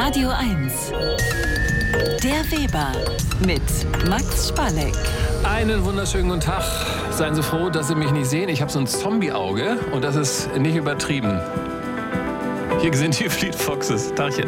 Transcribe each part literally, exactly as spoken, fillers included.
Radio eins. Der Weber mit Max Spalleck. Einen wunderschönen guten Tag. Seien Sie froh, dass Sie mich nicht sehen. Ich habe so ein Zombie-Auge und das ist nicht übertrieben. Hier sind die Fleet Foxes. Tagchen.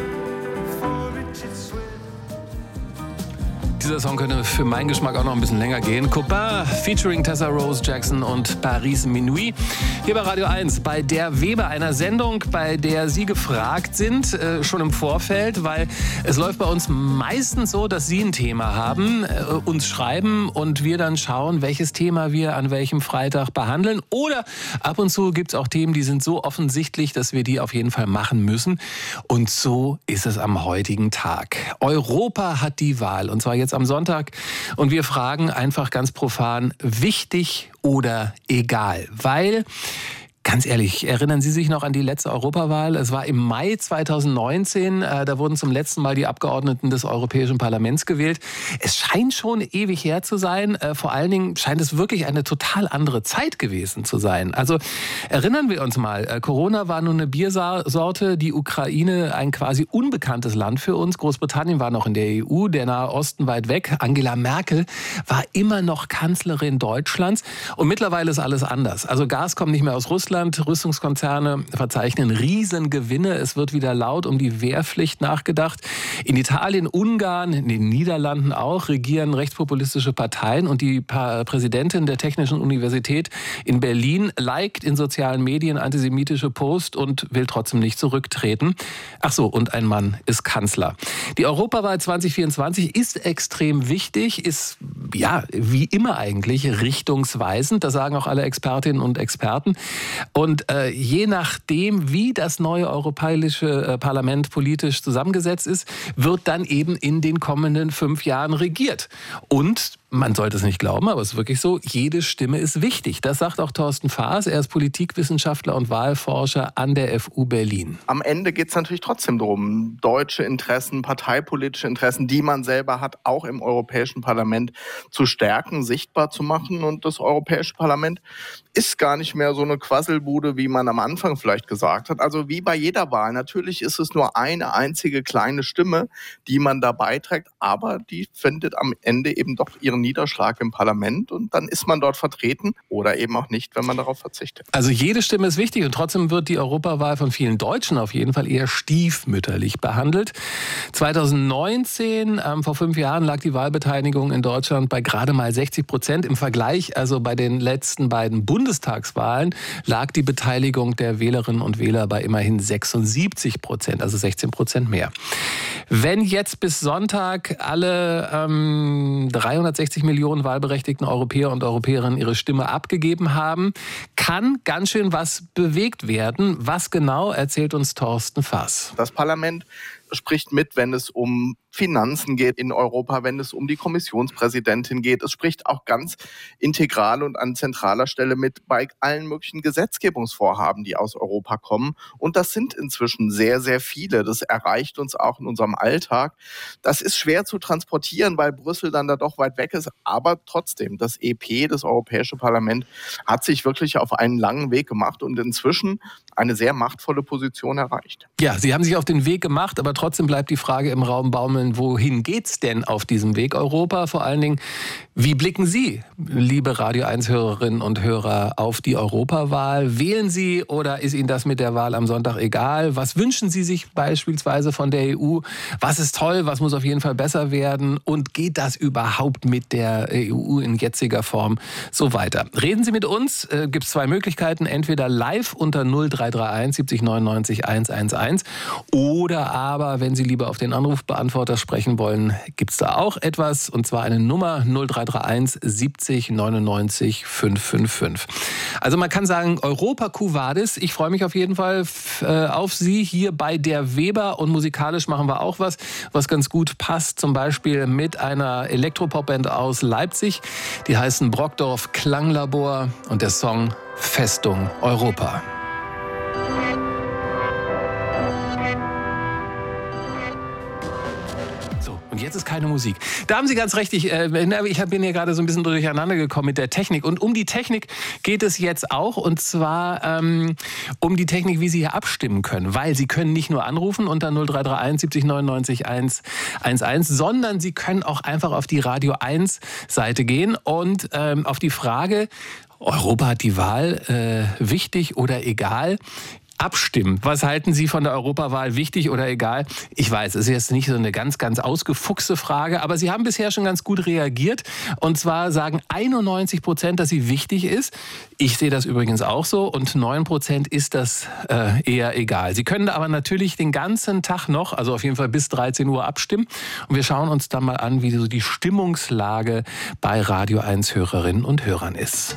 Dieser Song könnte für meinen Geschmack auch noch ein bisschen länger gehen. Copain featuring Tessa Rose Jackson und Paris Minuit. Hier bei Radio eins, bei Der Weber, einer Sendung, bei der Sie gefragt sind, äh, schon im Vorfeld, weil es läuft bei uns meistens so, dass Sie ein Thema haben, äh, uns schreiben und wir dann schauen, welches Thema wir an welchem Freitag behandeln. Oder ab und zu gibt es auch Themen, die sind so offensichtlich, dass wir die auf jeden Fall machen müssen. Und so ist es am heutigen Tag. Europa hat die Wahl, und zwar jetzt am Sonntag. Und wir fragen einfach ganz profan, wichtig oder egal? Weil, ganz ehrlich, erinnern Sie sich noch an die letzte Europawahl? Es war im Mai zweitausendneunzehn. Äh, da wurden zum letzten Mal die Abgeordneten des Europäischen Parlaments gewählt. Es scheint schon ewig her zu sein. Äh, vor allen Dingen scheint es wirklich eine total andere Zeit gewesen zu sein. Also erinnern wir uns mal, äh, Corona war nur eine Biersorte, die Ukraine ein quasi unbekanntes Land für uns. Großbritannien war noch in der E U, der Nahe Osten weit weg. Angela Merkel war immer noch Kanzlerin Deutschlands. Und mittlerweile ist alles anders. Also Gas kommt nicht mehr aus Russland. Rüstungskonzerne verzeichnen Riesengewinne. Es wird wieder laut um die Wehrpflicht nachgedacht. In Italien, Ungarn, in den Niederlanden auch regieren rechtspopulistische Parteien. Und die Präsidentin der Technischen Universität in Berlin liked in sozialen Medien antisemitische Posts und will trotzdem nicht zurücktreten. Ach so, und ein Mann ist Kanzler. Die Europawahl zwanzig vierundzwanzig ist extrem wichtig, ist ja wie immer eigentlich richtungsweisend. Das sagen auch alle Expertinnen und Experten. Und äh, je nachdem, wie das neue Europäische äh, Parlament politisch zusammengesetzt ist, wird dann eben in den kommenden fünf Jahren regiert. Und man sollte es nicht glauben, aber es ist wirklich so, jede Stimme ist wichtig. Das sagt auch Thorsten Faas. Er ist Politikwissenschaftler und Wahlforscher an der F U Berlin. Am Ende geht es natürlich trotzdem darum, deutsche Interessen, parteipolitische Interessen, die man selber hat, auch im Europäischen Parlament zu stärken, sichtbar zu machen. Und das Europäische Parlament ist gar nicht mehr so eine Quasselbude, wie man am Anfang vielleicht gesagt hat. Also wie bei jeder Wahl. Natürlich ist es nur eine einzige kleine Stimme, die man da beiträgt, aber die findet am Ende eben doch ihren Niederschlag im Parlament und dann ist man dort vertreten oder eben auch nicht, wenn man darauf verzichtet. Also jede Stimme ist wichtig und trotzdem wird die Europawahl von vielen Deutschen auf jeden Fall eher stiefmütterlich behandelt. zweitausendneunzehn, ähm, vor fünf Jahren, lag die Wahlbeteiligung in Deutschland bei gerade mal sechzig Prozent. Im Vergleich, also bei den letzten beiden Bundestagswahlen, lag die Beteiligung der Wählerinnen und Wähler bei immerhin sechsundsiebzig Prozent, also sechzehn Prozent mehr. Wenn jetzt bis Sonntag alle ähm, dreihundertsechzig Millionen wahlberechtigten Europäer und Europäerinnen ihre Stimme abgegeben haben, kann ganz schön was bewegt werden. Was genau, erzählt uns Thorsten Faas. Das Parlament spricht mit, wenn es um Finanzen geht in Europa, wenn es um die Kommissionspräsidentin geht. Es spricht auch ganz integral und an zentraler Stelle mit bei allen möglichen Gesetzgebungsvorhaben, die aus Europa kommen. Und das sind inzwischen sehr, sehr viele. Das erreicht uns auch in unserem Alltag. Das ist schwer zu transportieren, weil Brüssel dann da doch weit weg ist. Aber trotzdem, das E P, das Europäische Parlament, hat sich wirklich auf einen langen Weg gemacht und inzwischen eine sehr machtvolle Position erreicht. Ja, Sie haben sich auf den Weg gemacht, aber trotzdem bleibt die Frage im Raum baumeln, wohin geht's denn auf diesem Weg Europa? Vor allen Dingen, wie blicken Sie, liebe Radio eins Hörerinnen und Hörer, auf die Europawahl? Wählen Sie oder ist Ihnen das mit der Wahl am Sonntag egal? Was wünschen Sie sich beispielsweise von der E U? Was ist toll? Was muss auf jeden Fall besser werden? Und geht das überhaupt mit der E U in jetziger Form so weiter? Reden Sie mit uns. Äh, gibt es zwei Möglichkeiten. Entweder live unter null drei drei eins siebzig neunundneunzig hunderteins oder aber, wenn Sie lieber auf den Anrufbeantworter sprechen wollen, gibt es da auch etwas, und zwar eine Nummer null drei drei eins siebzig neunundneunzig fünfhundertfünfundfünfzig. Also man kann sagen, Europa Quo Vadis. Ich freue mich auf jeden Fall äh, auf Sie hier bei Der Weber, und musikalisch machen wir auch was, was ganz gut passt, zum Beispiel mit einer Elektropopband aus Leipzig. Die heißen Brockdorf Klanglabor und der Song Festung Europa. So, und jetzt ist keine Musik. Da haben Sie ganz recht. Ich, äh, ich bin hier gerade so ein bisschen durcheinander gekommen mit der Technik. Und um die Technik geht es jetzt auch. Und zwar ähm, um die Technik, wie Sie hier abstimmen können. Weil Sie können nicht nur anrufen unter null drei drei eins siebzig neunundneunzig hundertelf, sondern Sie können auch einfach auf die Radio eins Seite gehen und ähm, auf die Frage, Europa hat die Wahl, äh, wichtig oder egal, abstimmen. Was halten Sie von der Europawahl, wichtig oder egal? Ich weiß, es ist jetzt nicht so eine ganz, ganz ausgefuchste Frage, aber Sie haben bisher schon ganz gut reagiert. Und zwar sagen einundneunzig Prozent, dass sie wichtig ist. Ich sehe das übrigens auch so. Und neun Prozent ist das äh, eher egal. Sie können aber natürlich den ganzen Tag noch, also auf jeden Fall bis dreizehn Uhr abstimmen. Und wir schauen uns dann mal an, wie so die Stimmungslage bei Radio eins Hörerinnen und Hörern ist.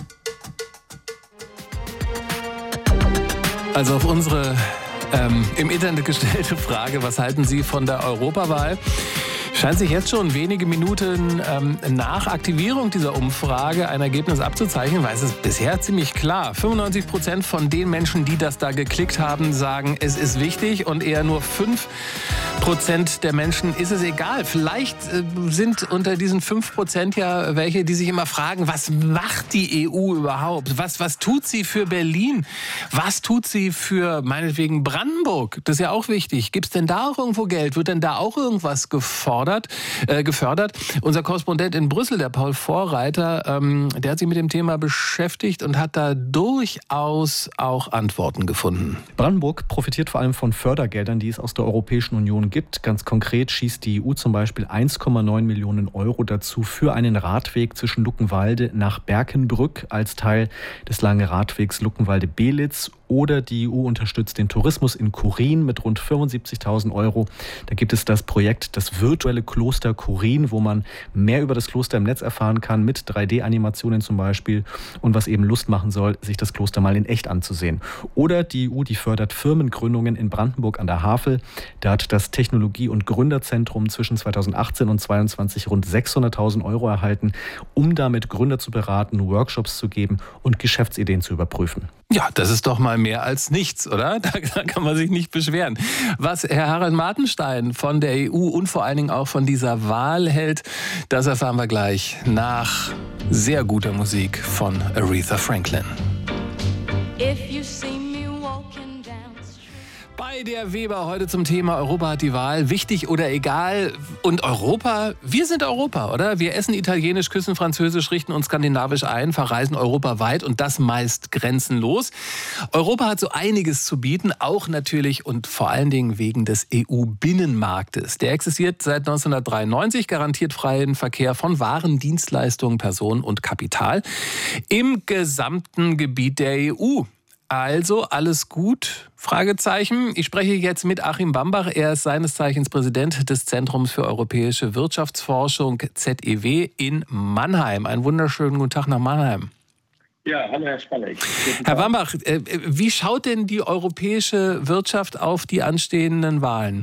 Also auf unsere ähm, im Internet gestellte Frage, was halten Sie von der Europawahl? Scheint sich jetzt schon wenige Minuten ähm, nach Aktivierung dieser Umfrage ein Ergebnis abzuzeichnen, weil es ist bisher ziemlich klar. fünfundneunzig Prozent von den Menschen, die das da geklickt haben, sagen, es ist wichtig, und eher nur fünf Prozent der Menschen ist es egal. Vielleicht äh, sind unter diesen fünf Prozent ja welche, die sich immer fragen, was macht die E U überhaupt? Was, was tut sie für Berlin? Was tut sie für meinetwegen Brandenburg? Das ist ja auch wichtig. Gibt es denn da auch irgendwo Geld? Wird denn da auch irgendwas gefordert? Äh, gefördert. Unser Korrespondent in Brüssel, der Paul Vorreiter, ähm, der hat sich mit dem Thema beschäftigt und hat da durchaus auch Antworten gefunden. Brandenburg profitiert vor allem von Fördergeldern, die es aus der Europäischen Union gibt. Ganz konkret schießt die E U zum Beispiel eins Komma neun Millionen Euro dazu für einen Radweg zwischen Luckenwalde nach Berkenbrück als Teil des langen Radwegs Luckenwalde-Belitz. Oder die E U unterstützt den Tourismus in Kurin mit rund fünfundsiebzigtausend Euro. Da gibt es das Projekt, das virtuelle Kloster Kurin, wo man mehr über das Kloster im Netz erfahren kann, mit drei D Animationen zum Beispiel, und was eben Lust machen soll, sich das Kloster mal in echt anzusehen. Oder die E U, die fördert Firmengründungen in Brandenburg an der Havel. Da hat das Technologie- und Gründerzentrum zwischen zweitausendachtzehn und zweitausendzweiundzwanzig rund sechshunderttausend Euro erhalten, um damit Gründer zu beraten, Workshops zu geben und Geschäftsideen zu überprüfen. Ja, das ist doch mal mehr als nichts, oder? Da, da kann man sich nicht beschweren. Was Herr Harald Martenstein von der E U und vor allen Dingen auch von dieser Wahl hält, das erfahren wir gleich nach sehr guter Musik von Aretha Franklin. If you see me walking down bei der Weber heute zum Thema Europa hat die Wahl, wichtig oder egal. Und Europa, wir sind Europa, oder? Wir essen Italienisch, küssen Französisch, richten uns skandinavisch ein, verreisen europaweit und das meist grenzenlos. Europa hat so einiges zu bieten, auch natürlich und vor allen Dingen wegen des E U-Binnenmarktes. Der existiert seit neunzehnhundertdreiundneunzig, garantiert freien Verkehr von Waren, Dienstleistungen, Personen und Kapital im gesamten Gebiet der E U. Also alles gut? Fragezeichen. Ich spreche jetzt mit Achim Bambach. Er ist seines Zeichens Präsident des Zentrums für europäische Wirtschaftsforschung Z E W in Mannheim. Einen wunderschönen guten Tag nach Mannheim. Ja, hallo Herr Spalleck. Herr Bambach, wie schaut denn die europäische Wirtschaft auf die anstehenden Wahlen?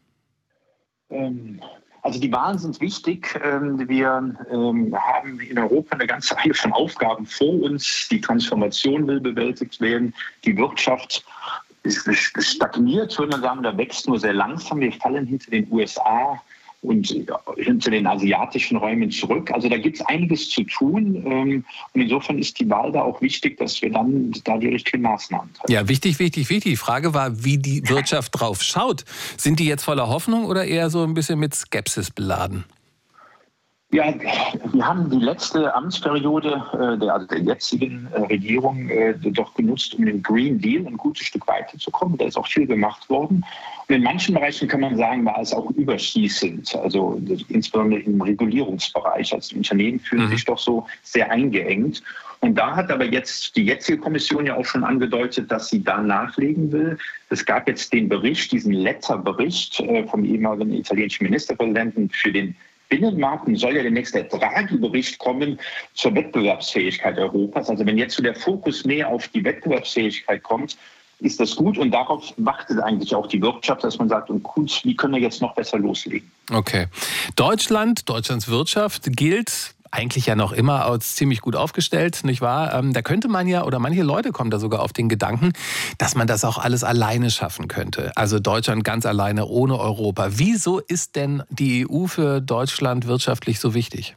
Ähm Also die Wahlen sind wichtig. Wir haben in Europa eine ganze Reihe von Aufgaben vor uns. Die Transformation will bewältigt werden. Die Wirtschaft stagniert, würde man sagen, oder wächst nur sehr langsam. Wir fallen hinter den U S A und hinter den asiatischen Räumen zurück. Also da gibt es einiges zu tun. Und insofern ist die Wahl da auch wichtig, dass wir dann da die richtigen Maßnahmen treffen. Ja, wichtig, wichtig, wichtig. Die Frage war, wie die Wirtschaft drauf schaut. Sind die jetzt voller Hoffnung oder eher so ein bisschen mit Skepsis beladen? Ja, wir haben die letzte Amtsperiode äh, der, also der jetzigen äh, Regierung äh, doch genutzt, um den Green Deal ein gutes Stück weiterzukommen. Da ist auch viel gemacht worden. Und in manchen Bereichen kann man sagen, war es auch überschießend, also insbesondere im Regulierungsbereich. Also die Unternehmen fühlen mhm. sich doch so sehr eingeengt. Und da hat aber jetzt die jetzige Kommission ja auch schon angedeutet, dass sie da nachlegen will. Es gab jetzt den Bericht, diesen Letter-Bericht äh, vom ehemaligen italienischen Ministerpräsidenten für den Binnenmarkt. Und soll ja demnächst der Draghi-Bericht kommen zur Wettbewerbsfähigkeit Europas. Also wenn jetzt so der Fokus mehr auf die Wettbewerbsfähigkeit kommt, ist das gut. Und darauf wartet eigentlich auch die Wirtschaft, dass man sagt, und gut, wie können wir jetzt noch besser loslegen? Okay. Deutschland, Deutschlands Wirtschaft gilt eigentlich ja noch immer als ziemlich gut aufgestellt, nicht wahr? Ähm, da könnte man ja, oder manche Leute kommen da sogar auf den Gedanken, dass man das auch alles alleine schaffen könnte. Also Deutschland ganz alleine ohne Europa. Wieso ist denn die E U für Deutschland wirtschaftlich so wichtig?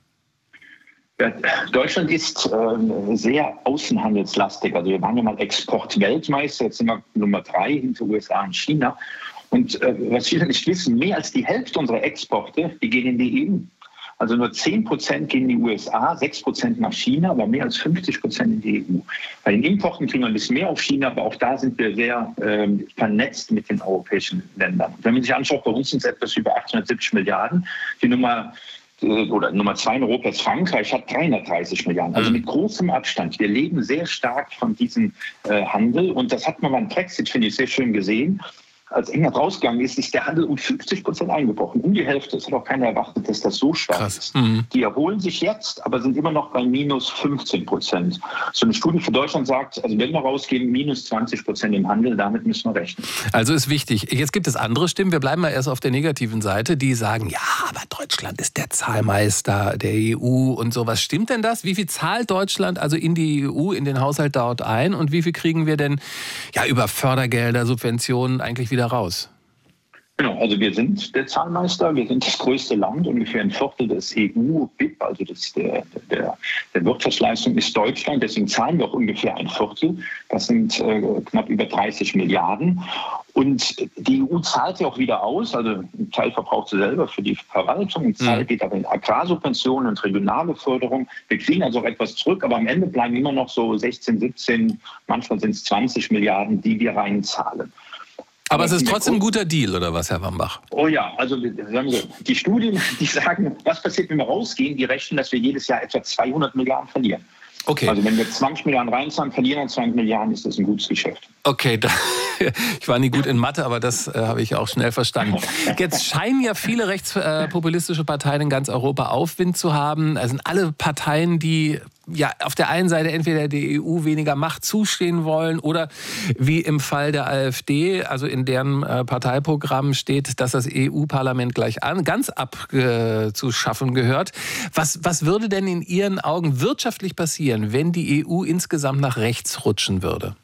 Ja, Deutschland ist äh, sehr außenhandelslastig. Also wir waren ja mal Exportweltmeister, jetzt sind wir Nummer drei hinter U S A und China. Und äh, was viele nicht wissen, mehr als die Hälfte unserer Exporte, die gehen in die E U. Also nur zehn Prozent gehen in die U S A, sechs Prozent nach China, aber mehr als fünfzig Prozent in die E U. Bei den Importen kriegen wir ein bisschen mehr auf China, aber auch da sind wir sehr äh, vernetzt mit den europäischen Ländern. Wenn man sich anschaut, bei uns sind es etwas über achthundertsiebzig Milliarden. Die Nummer oder Nummer zwei in Europa ist Frankreich, hat dreihundertdreißig Milliarden. Also mit großem Abstand. Wir leben sehr stark von diesem äh, Handel. Und das hat man beim Brexit, finde ich, sehr schön gesehen. Als England rausgegangen ist, ist der Handel um fünfzig Prozent eingebrochen. Um die Hälfte. Es hat auch keiner erwartet, dass das so stark Krass. ist. Mhm. Die erholen sich jetzt, aber sind immer noch bei minus fünfzehn Prozent. So eine Studie für Deutschland sagt, also wenn wir rausgehen, minus zwanzig Prozent im Handel, damit müssen wir rechnen. Also ist wichtig. Jetzt gibt es andere Stimmen, wir bleiben mal erst auf der negativen Seite, die sagen, ja, aber Deutschland ist der Zahlmeister der E U und sowas. Stimmt denn das? Wie viel zahlt Deutschland also in die E U, in den Haushalt dort ein und wie viel kriegen wir denn ja über Fördergelder, Subventionen eigentlich wieder wieder raus? Genau, also wir sind der Zahlmeister, wir sind das größte Land, ungefähr ein Viertel des E U-B I P, also das der, der, der Wirtschaftsleistung ist Deutschland, deswegen zahlen wir auch ungefähr ein Viertel, das sind äh, knapp über dreißig Milliarden. Und die E U zahlt ja auch wieder aus, also ein Teil verbraucht sie selber für die Verwaltung, ein Teil geht aber in Agrarsubventionen und regionale Förderung. Wir kriegen also auch etwas zurück, aber am Ende bleiben immer noch so sechzehn, siebzehn, manchmal sind es zwanzig Milliarden, die wir reinzahlen. Aber es ist trotzdem ein guter Deal, oder was, Herr Wambach? Oh ja, also sagen wir, die Studien, die sagen, was passiert, wenn wir rausgehen, die rechnen, dass wir jedes Jahr etwa zweihundert Milliarden verlieren. Okay. Also wenn wir zwanzig Milliarden reinzahlen, verlieren wir zweihundert Milliarden, ist das ein gutes Geschäft. Okay, da, ich war nie gut in Mathe, aber das äh, habe ich auch schnell verstanden. Jetzt scheinen ja viele rechtspopulistische Parteien in ganz Europa Aufwind zu haben. Es sind alle Parteien, die ja auf der einen Seite entweder der E U weniger Macht zustehen wollen oder wie im Fall der AfD, also in deren äh, Parteiprogramm steht, dass das E U-Parlament gleich an, ganz abzuschaffen gehört. Was, was würde denn in Ihren Augen wirtschaftlich passieren, wenn die E U insgesamt nach rechts rutschen würde?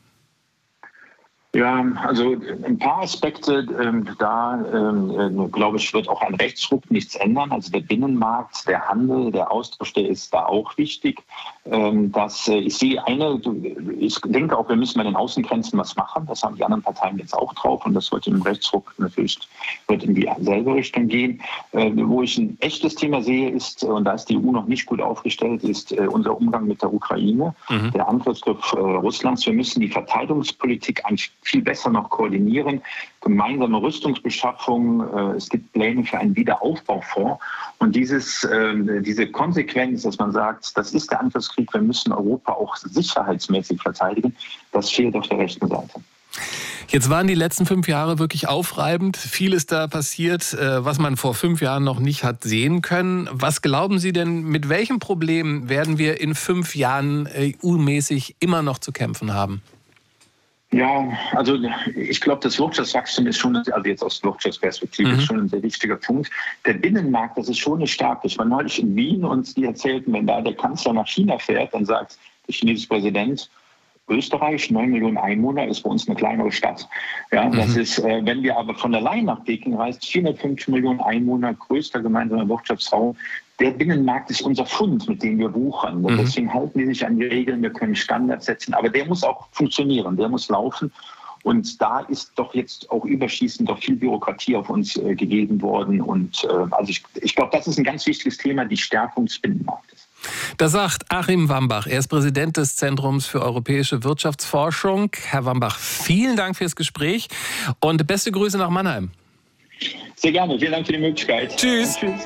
Ja, also ein paar Aspekte, ähm, da ähm, glaube ich, wird auch ein Rechtsruck nichts ändern. Also der Binnenmarkt, der Handel, der Austausch, der ist da auch wichtig. Ähm, dass, äh, ich sehe eine, ich denke auch, wir müssen bei den Außengrenzen was machen. Das haben die anderen Parteien jetzt auch drauf und das wird im Rechtsruck natürlich wird in dieselbe Richtung gehen. Äh, wo ich ein echtes Thema sehe, ist, und da ist die E U noch nicht gut aufgestellt, ist äh, unser Umgang mit der Ukraine, mhm. der Angriffsgriff äh, Russlands. Wir müssen die Verteidigungspolitik eigentlich viel besser noch koordinieren, gemeinsame Rüstungsbeschaffung, es gibt Pläne für einen Wiederaufbaufonds und dieses, diese Konsequenz, dass man sagt, das ist der Angriffskrieg, wir müssen Europa auch sicherheitsmäßig verteidigen, das fehlt auf der rechten Seite. Jetzt waren die letzten fünf Jahre wirklich aufreibend. Viel ist da passiert, was man vor fünf Jahren noch nicht hat sehen können. Was glauben Sie denn, mit welchem Problem werden wir in fünf Jahren E U-mäßig immer noch zu kämpfen haben? Ja, also ich glaube, das Wirtschaftswachstum ist schon, also jetzt aus Wirtschaftsperspektive, mhm. ist schon ein sehr wichtiger Punkt. Der Binnenmarkt, das ist schon eine starke. Ich war neulich in Wien und die erzählten, wenn da der Kanzler nach China fährt, dann sagt der chinesische Präsident, Österreich, neun Millionen Einwohner, ist bei uns eine kleinere Stadt. Ja, das mhm. ist, äh, wenn wir aber von allein nach Peking reisen, vierhundertfünfzig Millionen Einwohner, größter gemeinsamer Wirtschaftsraum. Der Binnenmarkt ist unser Fund, mit dem wir wuchern. Mhm. Deswegen halten die sich an die Regeln, wir können Standards setzen, aber der muss auch funktionieren, der muss laufen. Und da ist doch jetzt auch überschießend doch viel Bürokratie auf uns äh, gegeben worden. Und äh, also ich, ich glaube, das ist ein ganz wichtiges Thema, die Stärkung des Binnenmarktes. Das sagt Achim Wambach. Er ist Präsident des Zentrums für europäische Wirtschaftsforschung. Herr Wambach, vielen Dank fürs Gespräch und beste Grüße nach Mannheim. Sehr gerne. Vielen Dank für die Möglichkeit. Tschüss. Tschüss.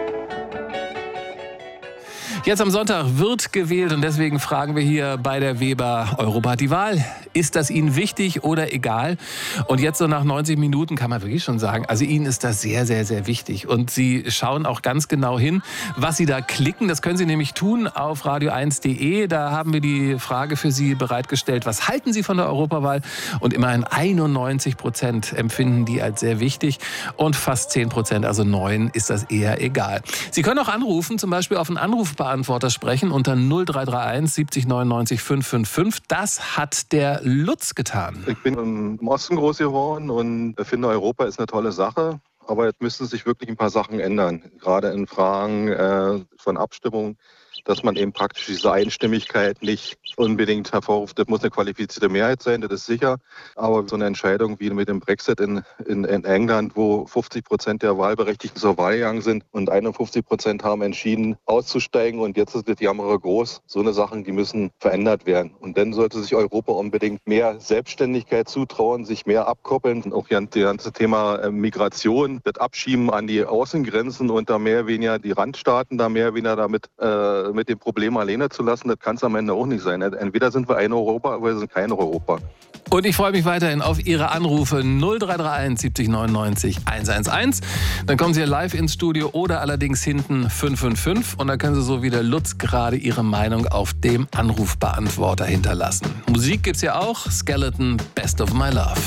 Jetzt am Sonntag wird gewählt und deswegen fragen wir hier bei der Weber Europa die Wahl. Ist das Ihnen wichtig oder egal? Und jetzt so nach neunzig Minuten kann man wirklich schon sagen, also Ihnen ist das sehr, sehr, sehr wichtig. Und Sie schauen auch ganz genau hin, was Sie da klicken. Das können Sie nämlich tun auf radio eins punkt de. Da haben wir die Frage für Sie bereitgestellt. Was halten Sie von der Europawahl? Und immerhin einundneunzig Prozent empfinden die als sehr wichtig. Und fast zehn Prozent, also neun, ist das eher egal. Sie können auch anrufen, zum Beispiel auf einen Anrufbeantworter Anrufbeantworter sprechen unter null drei drei eins siebzig neunundneunzig fünf fünf fünf. Das hat der Lutz getan. Ich bin im Osten groß geworden und finde, Europa ist eine tolle Sache. Aber jetzt müssten sich wirklich ein paar Sachen ändern. Gerade in Fragen äh, von Abstimmung, dass man eben praktisch diese Einstimmigkeit nicht unbedingt hervorruft. Das muss eine qualifizierte Mehrheit sein, das ist sicher. Aber so eine Entscheidung wie mit dem Brexit in, in, in England, wo fünfzig Prozent der Wahlberechtigten zur Wahl gegangen sind und einundfünfzig Prozent haben entschieden, auszusteigen und jetzt ist das Jammer groß. So eine Sachen, die müssen verändert werden. Und dann sollte sich Europa unbedingt mehr Selbstständigkeit zutrauen, sich mehr abkoppeln. Und auch das ganze Thema Migration, das Abschieben an die Außengrenzen und da mehr oder weniger die Randstaaten da mehr oder weniger damit äh, mit dem Problem alleine zu lassen, das kann es am Ende auch nicht sein. Entweder sind wir ein Europa, oder wir sind kein Europa. Und ich freue mich weiterhin auf Ihre Anrufe null drei drei eins siebzig neunundneunzig hundertelf. Dann kommen Sie live ins Studio oder allerdings hinten fünf fünf fünf und dann können Sie so wie der Lutz gerade Ihre Meinung auf dem Anrufbeantworter hinterlassen. Musik gibt's ja auch. Skeleton, Best of My Love.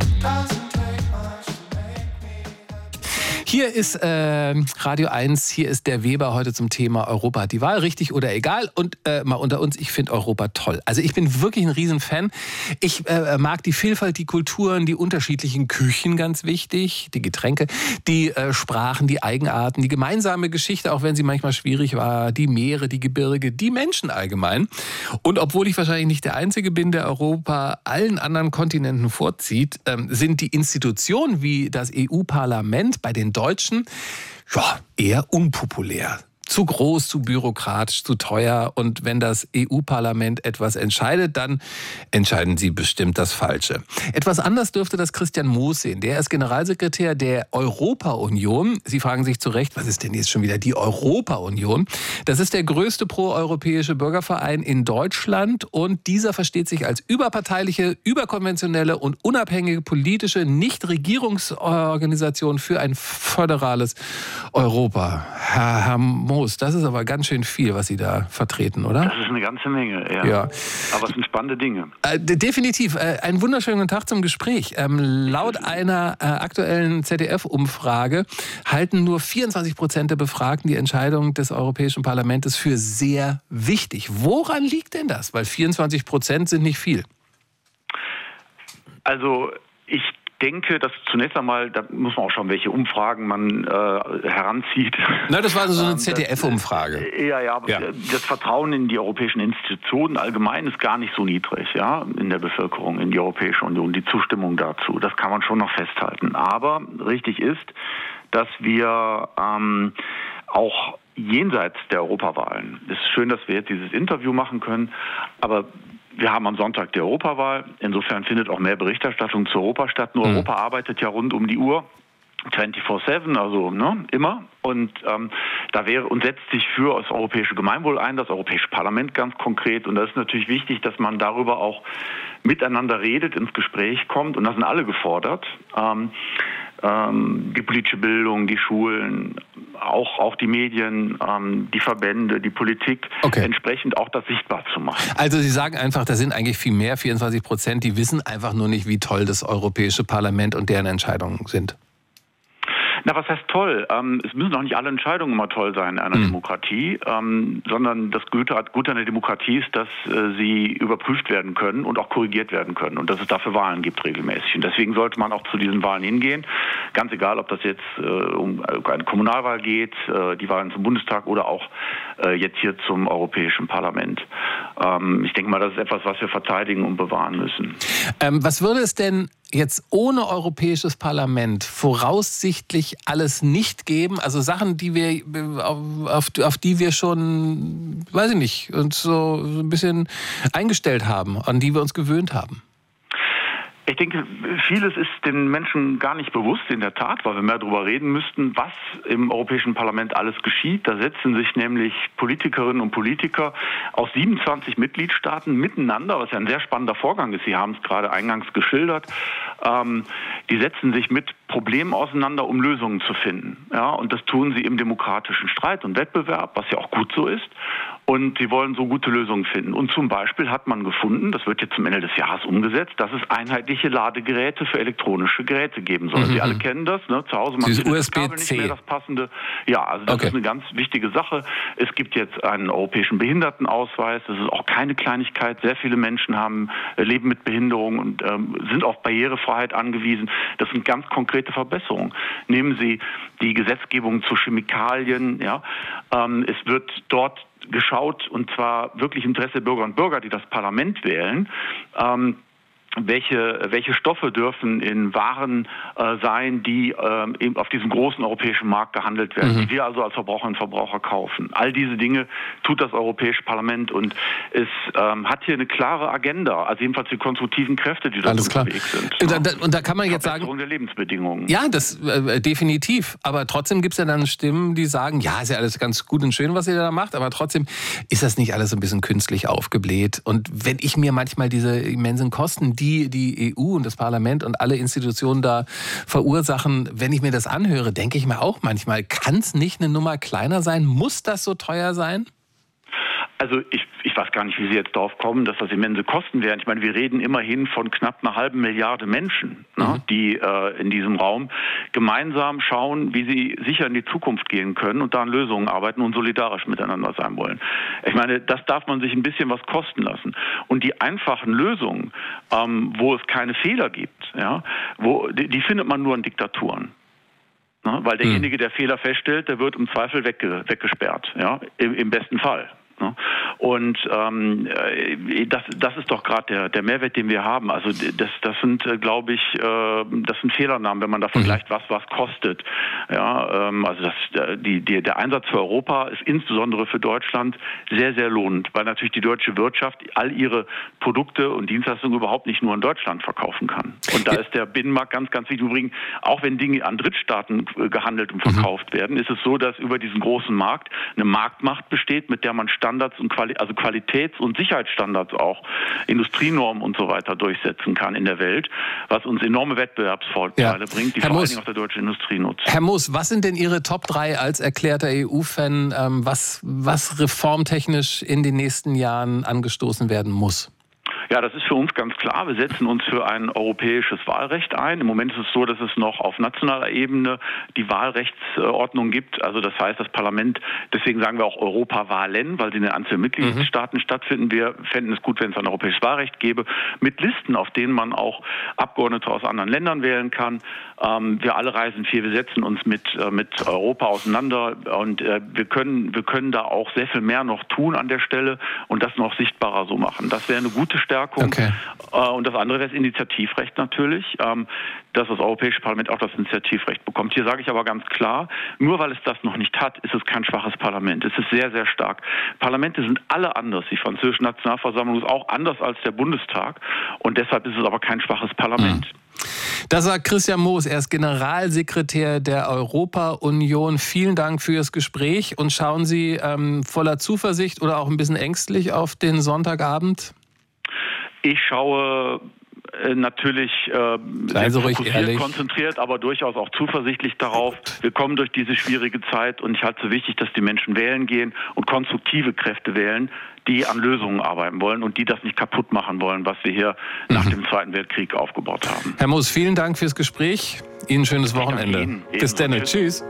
Hier ist äh, Radio eins, hier ist der Weber heute zum Thema Europa. Hat die Wahl richtig oder egal? Und äh, mal unter uns, ich finde Europa toll. Also ich bin wirklich ein Riesenfan. Ich äh, mag die Vielfalt, die Kulturen, die unterschiedlichen Küchen, ganz wichtig, die Getränke, die äh, Sprachen, die Eigenarten, die gemeinsame Geschichte, auch wenn sie manchmal schwierig war, die Meere, die Gebirge, die Menschen allgemein. Und obwohl ich wahrscheinlich nicht der Einzige bin, der Europa allen anderen Kontinenten vorzieht, äh, sind die Institutionen wie das E U-Parlament bei den Deutschen, ja, eher unpopulär. Zu groß, zu bürokratisch, zu teuer. Und wenn das E U-Parlament etwas entscheidet, dann entscheiden sie bestimmt das Falsche. Etwas anders dürfte das Christian Moos sehen. Der ist Generalsekretär der Europa-Union. Sie fragen sich zu Recht, was ist denn jetzt schon wieder die Europa-Union? Das ist der größte proeuropäische Bürgerverein in Deutschland. Und dieser versteht sich als überparteiliche, überkonventionelle und unabhängige politische Nichtregierungsorganisation für ein föderales Europa. Herr, Herr Moos, das ist aber ganz schön viel, was Sie da vertreten, oder? Das ist eine ganze Menge, ja. ja. Aber es sind spannende Dinge. Äh, definitiv. Äh, einen wunderschönen Tag zum Gespräch. Ähm, laut einer äh, aktuellen Z D F-Umfrage halten nur vierundzwanzig Prozent der Befragten die Entscheidung des Europäischen Parlaments für sehr wichtig. Woran liegt denn das? Weil vierundzwanzig Prozent sind nicht viel. Also ich Ich denke, dass zunächst einmal, da muss man auch schauen, welche Umfragen man äh, heranzieht. Na, das war so eine Z D F-Umfrage. Das, ja, ja, ja. Das Vertrauen in die europäischen Institutionen allgemein ist gar nicht so niedrig, ja, in der Bevölkerung, in die Europäische Union, die Zustimmung dazu. Das kann man schon noch festhalten. Aber richtig ist, dass wir ähm, auch jenseits der Europawahlen, es ist schön, dass wir jetzt dieses Interview machen können, aber wir haben am Sonntag die Europawahl. Insofern findet auch mehr Berichterstattung zu Europa statt. Nur mhm. Europa arbeitet ja rund um die Uhr, vierundzwanzig sieben, also ne, immer. Und ähm, da wäre und setzt sich für das europäische Gemeinwohl ein, das Europäische Parlament ganz konkret. Und das ist natürlich wichtig, dass man darüber auch miteinander redet, ins Gespräch kommt. Und da sind alle gefordert. Ähm, ähm, die politische Bildung, die Schulen, auch, auch die Medien, ähm, die Verbände, die Politik, okay. entsprechend auch das sichtbar zu machen. Also Sie sagen einfach, da sind eigentlich viel mehr, vierundzwanzig Prozent, die wissen einfach nur nicht, wie toll das Europäische Parlament und deren Entscheidungen sind. Na, was heißt toll? Ähm, es müssen auch nicht alle Entscheidungen immer toll sein in einer mhm. Demokratie, ähm, sondern das Gute, Gute an der Demokratie ist, dass äh, sie überprüft werden können und auch korrigiert werden können und dass es dafür Wahlen gibt regelmäßig. Und deswegen sollte man auch zu diesen Wahlen hingehen, ganz egal, ob das jetzt äh, um eine Kommunalwahl geht, äh, die Wahlen zum Bundestag oder auch äh, jetzt hier zum Europäischen Parlament. Ähm, ich denke mal, das ist etwas, was wir verteidigen und bewahren müssen. Ähm, was würde es denn jetzt ohne Europäisches Parlament voraussichtlich alles nicht geben? Also Sachen, die wir auf, auf die wir schon, weiß ich nicht, uns so ein bisschen eingestellt haben, an die wir uns gewöhnt haben. Ich denke, vieles ist den Menschen gar nicht bewusst, in der Tat, weil wir mehr darüber reden müssten, was im Europäischen Parlament alles geschieht. Da setzen sich nämlich Politikerinnen und Politiker aus siebenundzwanzig Mitgliedstaaten miteinander, was ja ein sehr spannender Vorgang ist. Sie haben es gerade eingangs geschildert. Ähm, die setzen sich mit Problemen auseinander, um Lösungen zu finden. Ja, und das tun sie im demokratischen Streit und Wettbewerb, was ja auch gut so ist. Und sie wollen so gute Lösungen finden. Und zum Beispiel hat man gefunden, das wird jetzt zum Ende des Jahres umgesetzt, dass es einheitliche Ladegeräte für elektronische Geräte geben soll. Mhm. Sie alle kennen das, ne? Zu Hause man findet das Kabel nicht mehr das passende. Ja, also das okay. ist eine ganz wichtige Sache. Es gibt jetzt einen europäischen Behindertenausweis. Das ist auch keine Kleinigkeit. Sehr viele Menschen haben leben mit Behinderung und ähm, sind auf Barrierefreiheit angewiesen. Das sind ganz konkrete Verbesserungen. Nehmen Sie die Gesetzgebung zu Chemikalien. Ja, ähm, es wird dort geschaut, und zwar wirklich im Interesse der Bürger und Bürger, die das Parlament wählen, ähm, welche, welche Stoffe dürfen in Waren äh, sein, die äh, eben auf diesem großen europäischen Markt gehandelt werden, mhm. die wir also als Verbraucherinnen und Verbraucher kaufen. All diese Dinge tut das Europäische Parlament und es ähm, hat hier eine klare Agenda, also jedenfalls die konstruktiven Kräfte, die da unterwegs sind. Und, ja. da, und da kann man jetzt sagen... der Lebensbedingungen. Ja, das äh, definitiv. Aber trotzdem gibt es ja dann Stimmen, die sagen, ja, ist ja alles ganz gut und schön, was ihr da macht, aber trotzdem ist das nicht alles so ein bisschen künstlich aufgebläht. Und wenn ich mir manchmal diese immensen Kosten, die die E U und das Parlament und alle Institutionen da verursachen, wenn ich mir das anhöre, denke ich mir auch manchmal, kann es nicht eine Nummer kleiner sein? Muss das so teuer sein? Also ich, ich weiß gar nicht, wie Sie jetzt darauf kommen, dass das immense Kosten wären. Ich meine, wir reden immerhin von knapp einer halben Milliarde Menschen, mhm. ne, die äh, in diesem Raum gemeinsam schauen, wie sie sicher in die Zukunft gehen können und da an Lösungen arbeiten und solidarisch miteinander sein wollen. Ich meine, das darf man sich ein bisschen was kosten lassen. Und die einfachen Lösungen, ähm, wo es keine Fehler gibt, ja, wo, die, die findet man nur in Diktaturen. Ne, weil derjenige, der Fehler feststellt, der wird im Zweifel wegge, weggesperrt, ja, im, im besten Fall. Und ähm, das, das ist doch gerade der, der Mehrwert, den wir haben. Also das, das sind, glaube ich, äh, das sind Fehlernamen, wenn man da vergleicht, was was kostet. Ja, ähm, also das, die, die, der Einsatz für Europa ist insbesondere für Deutschland sehr, sehr lohnend, weil natürlich die deutsche Wirtschaft all ihre Produkte und Dienstleistungen überhaupt nicht nur in Deutschland verkaufen kann. Und da ist der Binnenmarkt ganz, ganz wichtig. Übrigens, auch wenn Dinge an Drittstaaten gehandelt und verkauft werden, ist es so, dass über diesen großen Markt eine Marktmacht besteht, mit der man Standards und Quali- also Qualitäts- und Sicherheitsstandards auch, Industrienormen und so weiter durchsetzen kann in der Welt, was uns enorme Wettbewerbsvorteile ja. bringt, die Herr vor Moos, allen Dingen auch der deutschen Industrie nutzen. Herr Moos, was sind denn Ihre Top drei als erklärter E U-Fan, ähm, was, was reformtechnisch in den nächsten Jahren angestoßen werden muss? Ja, das ist für uns ganz klar. Wir setzen uns für ein europäisches Wahlrecht ein. Im Moment ist es so, dass es noch auf nationaler Ebene die Wahlrechtsordnung gibt. Also das heißt, das Parlament, deswegen sagen wir auch Europawahlen, weil sie in den einzelnen Mitgliedstaaten mhm. stattfinden. Wir fänden es gut, wenn es ein europäisches Wahlrecht gäbe, mit Listen, auf denen man auch Abgeordnete aus anderen Ländern wählen kann. Ähm, wir alle reisen viel, wir setzen uns mit, äh, mit Europa auseinander und äh, wir können, wir können da auch sehr viel mehr noch tun an der Stelle und das noch sichtbarer so machen. Das wäre eine gute Stärkung. Okay. Und das andere wäre das Initiativrecht natürlich, dass das Europäische Parlament auch das Initiativrecht bekommt. Hier sage ich aber ganz klar, nur weil es das noch nicht hat, ist es kein schwaches Parlament. Es ist sehr, sehr stark. Parlamente sind alle anders. Die französische Nationalversammlung ist auch anders als der Bundestag und deshalb ist es aber kein schwaches Parlament. Mhm. Das sagt Christian Moos, er ist Generalsekretär der Europa-Union. Vielen Dank für das Gespräch und schauen Sie ähm, voller Zuversicht oder auch ein bisschen ängstlich auf den Sonntagabend? Ich schaue äh, natürlich äh, sehr fokussiert, konzentriert, aber durchaus auch zuversichtlich darauf. Wir kommen durch diese schwierige Zeit und ich halte es so wichtig, dass die Menschen wählen gehen und konstruktive Kräfte wählen, die an Lösungen arbeiten wollen und die das nicht kaputt machen wollen, was wir hier mhm. nach dem Zweiten Weltkrieg aufgebaut haben. Herr Moos, vielen Dank fürs Gespräch. Ihnen ein schönes Wochenende. Ihnen. Bis dann. Tschüss.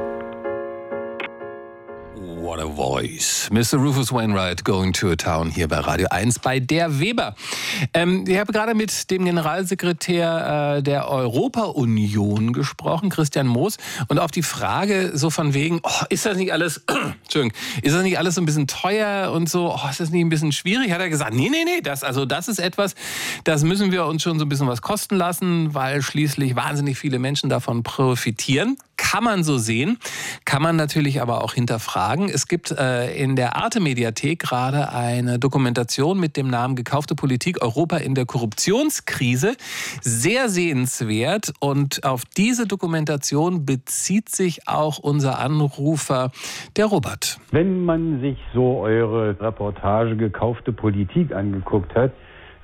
What a voice. Mister Rufus Wainwright going to a town hier bei Radio eins bei der Weber. Ähm, ich habe gerade mit dem Generalsekretär äh, der Europa-Union gesprochen, Christian Moos, und auf die Frage so von wegen, oh, ist das nicht alles, Entschuldigung, ist das nicht alles so ein bisschen teuer und so, oh, ist das nicht ein bisschen schwierig? Hat er gesagt, nee, nee, nee, das, also das ist etwas, das müssen wir uns schon so ein bisschen was kosten lassen, weil schließlich wahnsinnig viele Menschen davon profitieren. Kann man so sehen, kann man natürlich aber auch hinterfragen. Es gibt äh, in der Arte-Mediathek gerade eine Dokumentation mit dem Namen Gekaufte Politik Europa in der Korruptionskrise. Sehr sehenswert und auf diese Dokumentation bezieht sich auch unser Anrufer, der Robert. Wenn man sich so eure Reportage Gekaufte Politik angeguckt hat,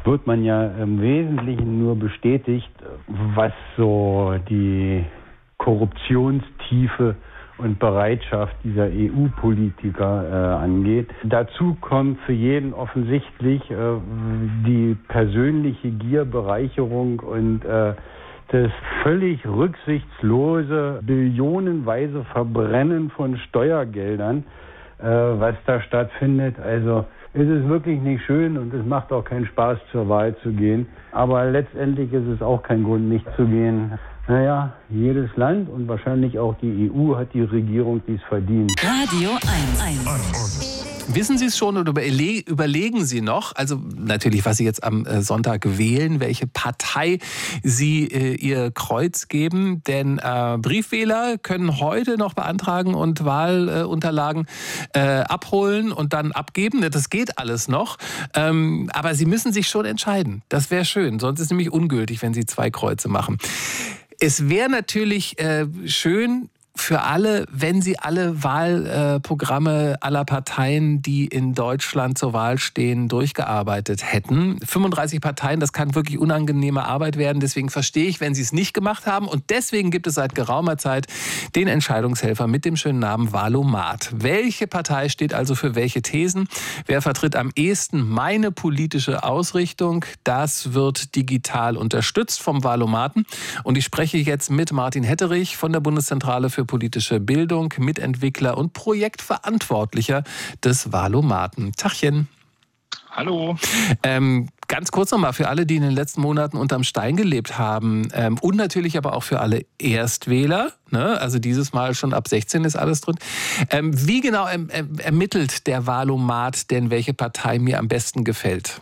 wird man ja im Wesentlichen nur bestätigt, was so die Korruptionstiefe und Bereitschaft dieser E U-Politiker äh, angeht. Dazu kommt für jeden offensichtlich äh, die persönliche Gier, Bereicherung und äh, das völlig rücksichtslose, billionenweise Verbrennen von Steuergeldern, äh, was da stattfindet. Also es ist wirklich nicht schön und es macht auch keinen Spaß, zur Wahl zu gehen. Aber letztendlich ist es auch kein Grund, nicht zu gehen. Naja, jedes Land und wahrscheinlich auch die E U hat die Regierung, die es verdient. Radio eins. Wissen Sie es schon oder überlegen Sie noch, also natürlich, was Sie jetzt am Sonntag wählen, welche Partei Sie äh, Ihr Kreuz geben? Denn äh, Briefwähler können heute noch beantragen und Wahlunterlagen äh, abholen und dann abgeben. Das geht alles noch, ähm, aber Sie müssen sich schon entscheiden. Das wäre schön, sonst ist es nämlich ungültig, wenn Sie zwei Kreuze machen. Es wäre natürlich äh, schön für alle, wenn Sie alle Wahlprogramme äh, aller Parteien, die in Deutschland zur Wahl stehen, durchgearbeitet hätten. fünfunddreißig Parteien, das kann wirklich unangenehme Arbeit werden. Deswegen verstehe ich, wenn Sie es nicht gemacht haben. Und deswegen gibt es seit geraumer Zeit den Entscheidungshelfer mit dem schönen Namen Wahlomat. Welche Partei steht also für welche Thesen? Wer vertritt am ehesten meine politische Ausrichtung? Das wird digital unterstützt vom Wahlomaten. Und ich spreche jetzt mit Martin Hetterich von der Bundeszentrale für politische Bildung, Mitentwickler und Projektverantwortlicher des Wahlomaten. Tachchen. Hallo. Ähm, ganz kurz nochmal für alle, die in den letzten Monaten unterm Stein gelebt haben ähm, und natürlich aber auch für alle Erstwähler, ne? Also dieses Mal schon ab sechzehn ist alles drin. Ähm, wie genau erm, er, ermittelt der Wahlomat denn, welche Partei mir am besten gefällt?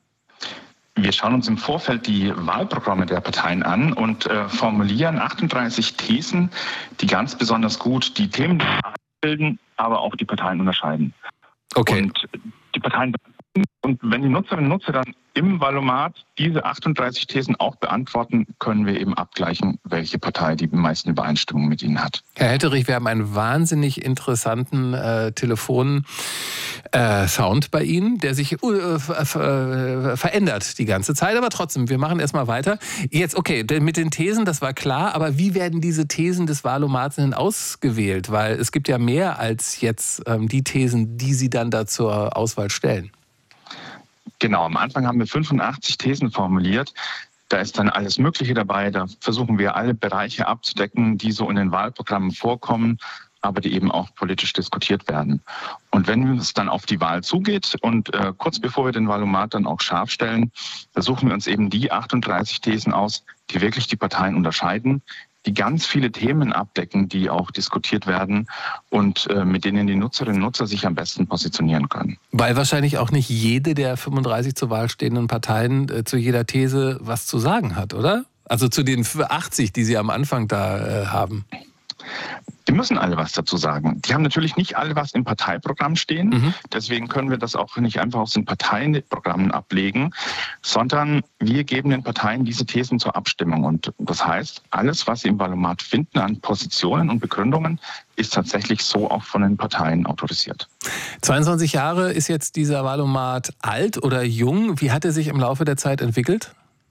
Wir schauen uns im Vorfeld die Wahlprogramme der Parteien an und äh, formulieren achtunddreißig Thesen, die ganz besonders gut die Themen bilden, aber auch die Parteien unterscheiden. Okay. Und die Parteien und wenn die Nutzerinnen und Nutzer dann im Wahlomat diese achtunddreißig Thesen auch beantworten, können wir eben abgleichen, welche Partei die meisten Übereinstimmungen mit ihnen hat. Herr Hetterich, wir haben einen wahnsinnig interessanten äh, Telefon Äh, Sound bei Ihnen, der sich äh, ver- äh, verändert die ganze Zeit, aber trotzdem, wir machen erstmal weiter. Jetzt, okay, mit den Thesen, das war klar, aber wie werden diese Thesen des Wahlomaten denn ausgewählt? Weil es gibt ja mehr als jetzt ähm, die Thesen, die Sie dann da zur Auswahl stellen. Genau, am Anfang haben wir fünfundachtzig Thesen formuliert. Da ist dann alles Mögliche dabei. Da versuchen wir alle Bereiche abzudecken, die so in den Wahlprogrammen vorkommen, aber die eben auch politisch diskutiert werden. Und wenn es dann auf die Wahl zugeht und äh, kurz bevor wir den Wahlomat dann auch scharf stellen, da suchen wir uns eben die achtunddreißig Thesen aus, die wirklich die Parteien unterscheiden, die ganz viele Themen abdecken, die auch diskutiert werden und äh, mit denen die Nutzerinnen und Nutzer sich am besten positionieren können. Weil wahrscheinlich auch nicht jede der fünfunddreißig zur Wahl stehenden Parteien äh, zu jeder These was zu sagen hat, oder? Also zu den achtzig, die Sie am Anfang da äh, haben. Die müssen alle was dazu sagen. Die haben natürlich nicht alle was im Parteiprogramm stehen. Mhm. Deswegen können wir das auch nicht einfach aus den Parteienprogrammen ablegen, sondern wir geben den Parteien diese Thesen zur Abstimmung. Und das heißt, alles, was sie im Wahlomat finden an Positionen und Begründungen, ist tatsächlich so auch von den Parteien autorisiert. zweiundzwanzig Jahre ist jetzt dieser Wahlomat alt oder jung. Wie hat er sich im Laufe der Zeit entwickelt?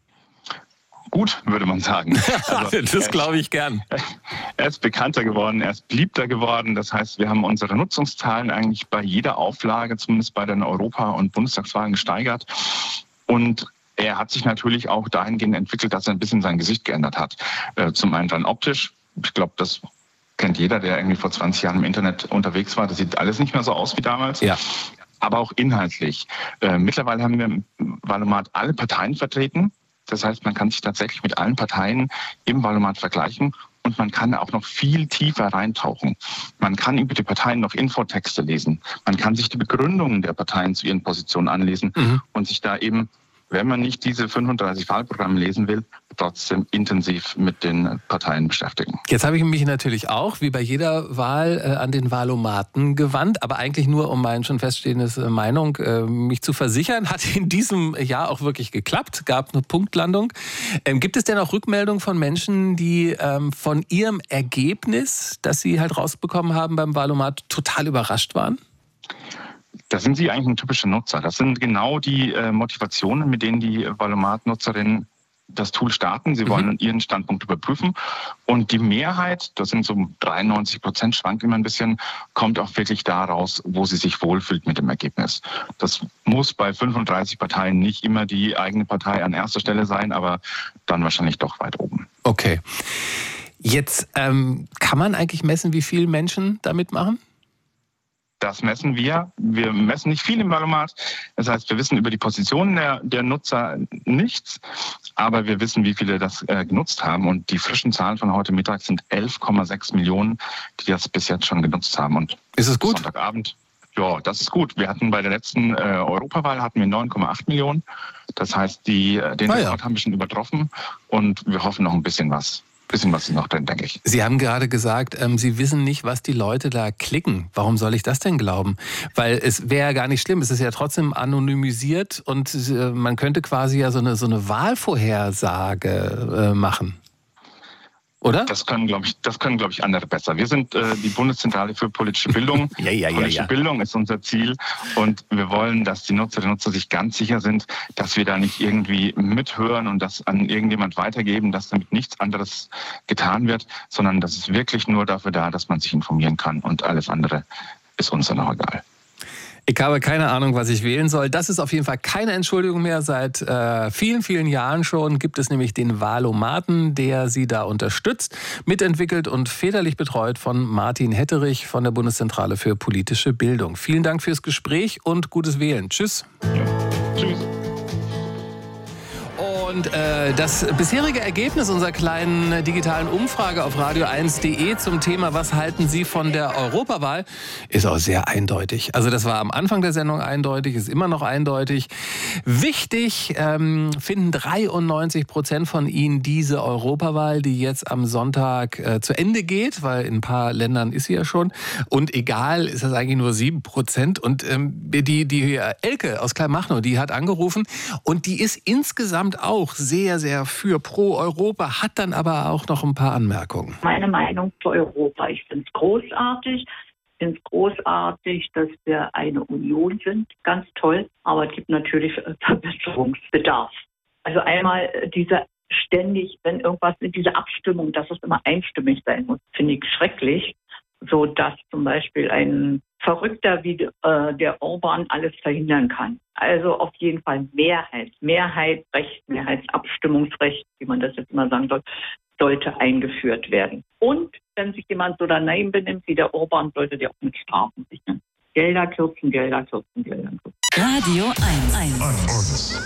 Gut, würde man sagen. Also, das glaube ich gern. Er ist bekannter geworden, er ist beliebter geworden. Das heißt, wir haben unsere Nutzungszahlen eigentlich bei jeder Auflage, zumindest bei den Europa- und Bundestagswahlen, gesteigert. Und er hat sich natürlich auch dahingehend entwickelt, dass er ein bisschen sein Gesicht geändert hat. Zum einen dann optisch. Ich glaube, das kennt jeder, der irgendwie vor zwanzig Jahren im Internet unterwegs war. Das sieht alles nicht mehr so aus wie damals. Ja. Aber auch inhaltlich. Mittlerweile haben wir im Wahlomat alle Parteien vertreten. Das heißt, man kann sich tatsächlich mit allen Parteien im Wahlomat vergleichen und man kann auch noch viel tiefer reintauchen. Man kann über die Parteien noch Infotexte lesen. Man kann sich die Begründungen der Parteien zu ihren Positionen anlesen mhm. und sich da eben, wenn man nicht diese fünfunddreißig Wahlprogramme lesen will, trotzdem intensiv mit den Parteien beschäftigen. Jetzt habe ich mich natürlich auch, wie bei jeder Wahl, äh, an den Wahlomaten gewandt, aber eigentlich nur, um mein schon feststehendes äh, Meinung äh, mich zu versichern. Hat in diesem Jahr auch wirklich geklappt, gab eine Punktlandung. Ähm, gibt es denn auch Rückmeldungen von Menschen, die ähm, von ihrem Ergebnis, das sie halt rausbekommen haben beim Wahlomat, total überrascht waren? Da sind Sie eigentlich ein typischer Nutzer. Das sind genau die äh, Motivationen, mit denen die Valomat-Nutzerinnen das Tool starten. Sie wollen mhm. ihren Standpunkt überprüfen. Und die Mehrheit, das sind so dreiundneunzig Prozent, schwankt immer ein bisschen, kommt auch wirklich daraus, wo sie sich wohlfühlt mit dem Ergebnis. Das muss bei fünfunddreißig Parteien nicht immer die eigene Partei an erster Stelle sein, aber dann wahrscheinlich doch weit oben. Okay. Jetzt ähm, kann man eigentlich messen, wie viele Menschen da mitmachen? Das messen wir. Wir messen nicht viel im Valomat. Das heißt, wir wissen über die Positionen der, der Nutzer nichts, aber wir wissen, wie viele das äh, genutzt haben. Und die frischen Zahlen von heute Mittag sind elf Komma sechs Millionen, die das bis jetzt schon genutzt haben. Und ist es gut? Sonntagabend. Ja, das ist gut. Wir hatten bei der letzten äh, Europawahl hatten wir neun Komma acht Millionen. Das heißt, die, den ah, ja. Rekord haben wir schon übertroffen und wir hoffen noch ein bisschen was. Bisschen was ist noch drin, denke ich. Sie haben gerade gesagt, ähm, Sie wissen nicht, was die Leute da klicken. Warum soll ich das denn glauben? Weil es wäre ja gar nicht schlimm. Es ist ja trotzdem anonymisiert und äh, man könnte quasi ja so eine, so eine Wahlvorhersage äh, machen. Oder? Das können, glaube ich, das können, glaube ich, andere besser. Wir sind äh, die Bundeszentrale für politische Bildung. ja, ja, politische ja, ja. Bildung ist unser Ziel und wir wollen, dass die Nutzerinnen und Nutzer sich ganz sicher sind, dass wir da nicht irgendwie mithören und das an irgendjemand weitergeben, dass damit nichts anderes getan wird, sondern das ist wirklich nur dafür da, dass man sich informieren kann und alles andere ist uns dann auch egal. Ich habe keine Ahnung, was ich wählen soll. Das ist auf jeden Fall keine Entschuldigung mehr. Seit äh, vielen, vielen Jahren schon gibt es nämlich den Valomaten, der Sie da unterstützt, mitentwickelt und väterlich betreut von Martin Hetterich von der Bundeszentrale für politische Bildung. Vielen Dank fürs Gespräch und gutes Wählen. Tschüss. Ja. Tschüss. Und äh, das bisherige Ergebnis unserer kleinen digitalen Umfrage auf radio eins punkt de zum Thema, was halten Sie von der Europawahl, ist auch sehr eindeutig. Also das war am Anfang der Sendung eindeutig, ist immer noch eindeutig. Wichtig ähm, finden dreiundneunzig Prozent von Ihnen diese Europawahl, die jetzt am Sonntag äh, zu Ende geht, weil in ein paar Ländern ist sie ja schon. Und egal, ist das eigentlich nur sieben Prozent. Und ähm, die, die Elke aus Kleinmachnow, die hat angerufen und die ist insgesamt auch sehr, sehr für pro Europa, hat dann aber auch noch ein paar Anmerkungen. Meine Meinung zu Europa. Ich finde es großartig. Ich finde es großartig, dass wir eine Union sind. Ganz toll. Aber es gibt natürlich Verbesserungsbedarf. Also einmal diese ständig, wenn irgendwas mit dieser Abstimmung, dass es immer einstimmig sein muss, finde ich schrecklich. So dass zum Beispiel ein Verrückter wie äh, der Orban alles verhindern kann. Also auf jeden Fall Mehrheit, Mehrheitsrecht, Mehrheitsabstimmungsrecht, wie man das jetzt immer sagen soll, sollte eingeführt werden. Und wenn sich jemand so daneben benimmt wie der Orban, sollte der auch mit Strafen sichern. Gelder kürzen, Gelder kürzen, Gelder kürzen. Radio eins.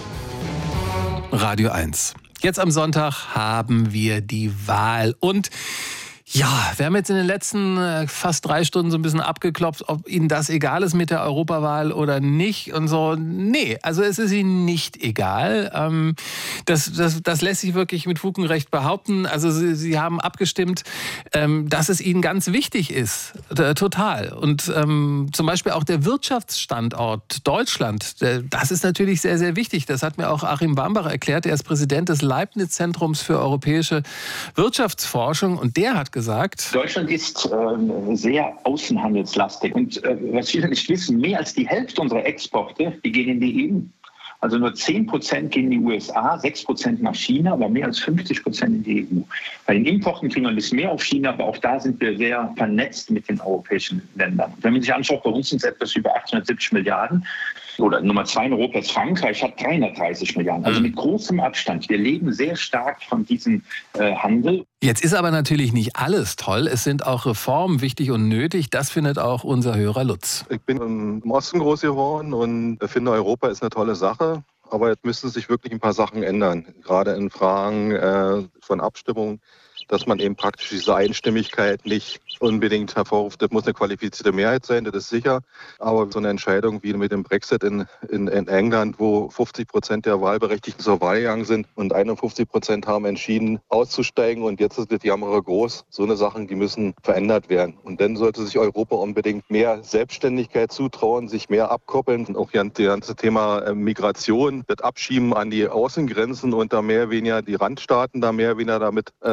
Radio eins. Jetzt am Sonntag haben wir die Wahl und ja, wir haben jetzt in den letzten äh, fast drei Stunden so ein bisschen abgeklopft, ob Ihnen das egal ist mit der Europawahl oder nicht und so. Nee, also es ist Ihnen nicht egal. Ähm, das, das, das lässt sich wirklich mit Fug und Recht behaupten. Also Sie, Sie haben abgestimmt, ähm, dass es Ihnen ganz wichtig ist. Äh, total. Und ähm, zum Beispiel auch der Wirtschaftsstandort Deutschland, äh, das ist natürlich sehr, sehr wichtig. Das hat mir auch Achim Bambach erklärt. Er ist Präsident des Leibniz-Zentrums für europäische Wirtschaftsforschung und der hat gesagt, Gesagt. Deutschland ist äh, sehr außenhandelslastig. Und äh, was viele nicht wissen, mehr als die Hälfte unserer Exporte, die gehen in die E U. Also nur zehn Prozent gehen in die U S A, sechs Prozent nach China, aber mehr als fünfzig Prozent in die E U. Bei den Importen kriegen wir ein bisschen mehr auf China, aber auch da sind wir sehr vernetzt mit den europäischen Ländern. Wenn man sich anschaut, bei uns sind es etwas über achthundertsiebzig Milliarden. Oder Nummer zwei in Europa ist Frankreich, hat dreihundertdreißig Milliarden. Also mit großem Abstand. Wir leben sehr stark von diesem äh, Handel. Jetzt ist aber natürlich nicht alles toll. Es sind auch Reformen wichtig und nötig. Das findet auch unser Hörer Lutz. Ich bin im Osten groß geworden und finde, Europa ist eine tolle Sache. Aber jetzt müssen sich wirklich ein paar Sachen ändern. Gerade in Fragen äh, von Abstimmung, dass man eben praktisch diese Einstimmigkeit nicht unbedingt hervorruft. Das muss eine qualifizierte Mehrheit sein, das ist sicher. Aber so eine Entscheidung wie mit dem Brexit in, in, in England, wo fünfzig Prozent der Wahlberechtigten zur Wahl gegangen sind und einundfünfzig Prozent haben entschieden, auszusteigen und jetzt ist das Jammer groß. So eine Sachen, die müssen verändert werden. Und dann sollte sich Europa unbedingt mehr Selbstständigkeit zutrauen, sich mehr abkoppeln. Und auch das ganze Thema Migration, das Abschieben an die Außengrenzen und da mehr oder weniger die Randstaaten, da mehr oder weniger damit äh,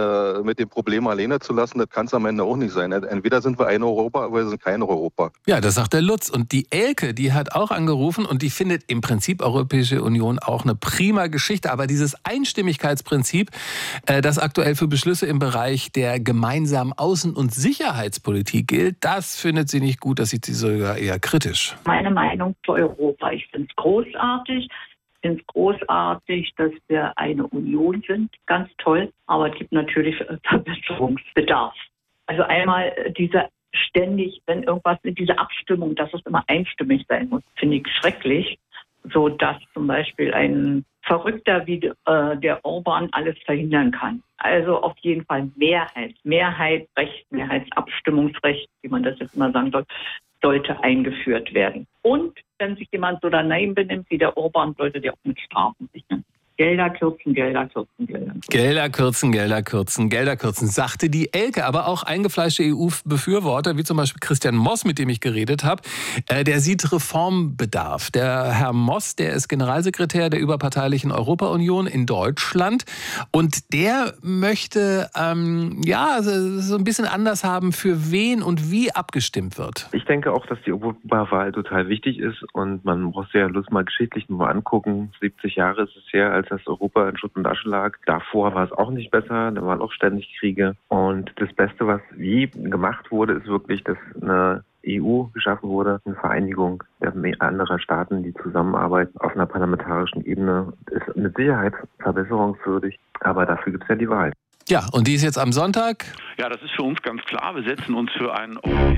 mit dem Problem alleine zu lassen, das kann es am Ende auch nicht sein. Entweder sind wir ein Europa, oder wir sind kein Europa. Ja, das sagt der Lutz. Und die Elke, die hat auch angerufen und die findet im Prinzip Europäische Union auch eine prima Geschichte. Aber dieses Einstimmigkeitsprinzip, äh, das aktuell für Beschlüsse im Bereich der gemeinsamen Außen- und Sicherheitspolitik gilt, das findet sie nicht gut. Das sieht sie sogar eher kritisch. Meine Meinung zu Europa. Ich finde es großartig. Ich finde es großartig, dass wir eine Union sind. Ganz toll. Aber es gibt natürlich Verbesserungsbedarf. Also einmal diese ständig, wenn irgendwas in dieser Abstimmung, dass es immer einstimmig sein muss, finde ich schrecklich. So dass zum Beispiel ein Verrückter wie äh, der Orban alles verhindern kann. Also auf jeden Fall Mehrheit. Mehrheitsrecht, Mehrheitsabstimmungsrecht, wie man das jetzt immer sagen soll, sollte eingeführt werden. Und wenn sich jemand so daneben benimmt wie der Orban, sollte der auch mit Strafen sichern. Gelder kürzen, Gelder kürzen, Gelder kürzen. Gelder kürzen, Gelder kürzen, Gelder kürzen, sagte die Elke. Aber auch eingefleischte E U-Befürworter, wie zum Beispiel Christian Moss, mit dem ich geredet habe, äh, der sieht Reformbedarf. Der Herr Moss, der ist Generalsekretär der überparteilichen Europa-Union in Deutschland. Und der möchte ähm, ja so ein bisschen anders haben, für wen und wie abgestimmt wird. Ich denke auch, dass die Europawahl total wichtig ist. Und man muss ja Lust mal geschichtlich mal angucken. siebzig Jahre ist es her, als das Europa in Schutt und Asche lag. Davor war es auch nicht besser, da waren auch ständig Kriege. Und das Beste, was je gemacht wurde, ist wirklich, dass eine E U geschaffen wurde, eine Vereinigung der anderer Staaten, die zusammenarbeiten auf einer parlamentarischen Ebene, ist mit Sicherheit verbesserungswürdig, aber dafür gibt es ja die Wahl. Ja, und die ist jetzt am Sonntag? Ja, das ist für uns ganz klar. Wir setzen uns für einen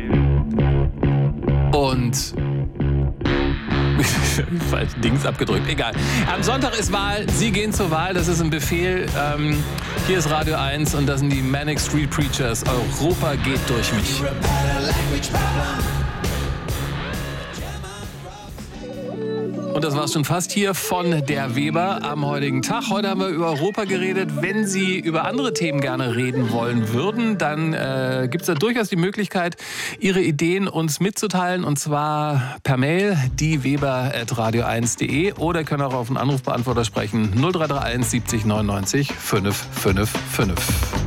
Und falsch Dings abgedrückt, egal. Am Sonntag ist Wahl, Sie gehen zur Wahl, das ist ein Befehl. Ähm, hier ist Radio eins und das sind die Manic Street Preachers. Europa geht durch mich. Und das war's schon fast hier von der Weber am heutigen Tag. Heute haben wir über Europa geredet. Wenn Sie über andere Themen gerne reden wollen würden, dann äh, gibt es da durchaus die Möglichkeit, Ihre Ideen uns mitzuteilen. Und zwar per Mail, dieweber at radio eins punkt de, oder können auch auf einen Anrufbeantworter sprechen. null drei drei eins siebzig neunundneunzig fünf fünf fünf.